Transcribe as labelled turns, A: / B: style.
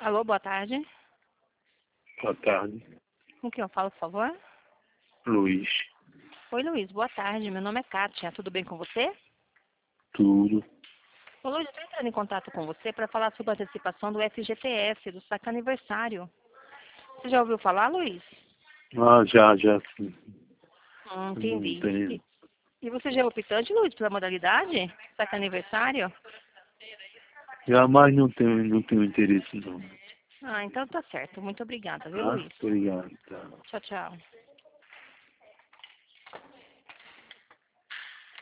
A: Alô, boa tarde.
B: Boa tarde,
A: Com quem eu falo, por favor?
B: Luiz.
A: Oi, Luiz, boa tarde. Meu nome é Kátia. Tudo bem com você?
B: Tudo.
A: Ô, Luiz, eu estou entrando em contato com você para falar sobre a antecipação do FGTS, do saque aniversário. Você já ouviu falar, Luiz?
B: Já sim. Não
A: Entendi.
B: tenho.
A: E você já é optante, Luiz, pela modalidade? Saque aniversário?
B: Jamais não tenho interesse não.
A: Ah, então tá certo. Muito obrigada, viu,
B: Tá?
A: Luiz?
B: Obrigado. Tá.
A: Tchau, tchau.